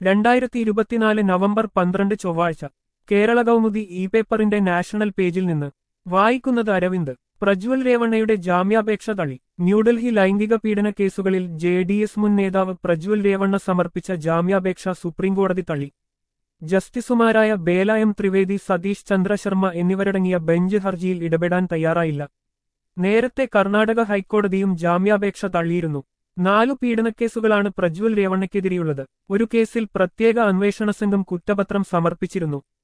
2024 November 12 ചൊവ്വാഴ്ച Kerala Kaumudi e പേപ്പറിന്റെ national പേജിൽ നിന്ന് വായിക്കുന്നത് അരവിന്ദ്. പ്രജ്വൽ രേവണ്ണയുടെ ജാമ്യാപേക്ഷ തള്ളി. ന്യൂഡൽഹി ലൈംഗിക പീഡന കേസുകളിൽ ജെഡിഎസ് മുൻ നേതാവ് പ്രജ്വൽ രേവണ്ണ സമർപ്പിച്ച ജാമ്യാപേക്ഷ സുപ്രീംകോടതി തള്ളി. ജസ്റ്റിസുമാരായ ബേല എം ത്രിവേദി, സതീഷ് ചന്ദ്ര ശർമ്മ എന്നിവരടങ്ങിയ ബെഞ്ച് ഹർജിയിൽ ഇടപെടാൻ തയ്യാറായില്ല. നേരത്തെ കർണാടക ഹൈക്കോടതിയും ജാമ്യാപേക്ഷ തള്ളിയിരുന്നു. 4 പീഡനക്കേസുകളാണ് പ്രജ്വൽ രേവണ്ണയ്ക്കെതിരെയുള്ളത്. ഒരു കേസിൽ പ്രത്യേക അന്വേഷണ സംഘം കുറ്റപത്രം സമർപ്പിച്ചിരുന്നു.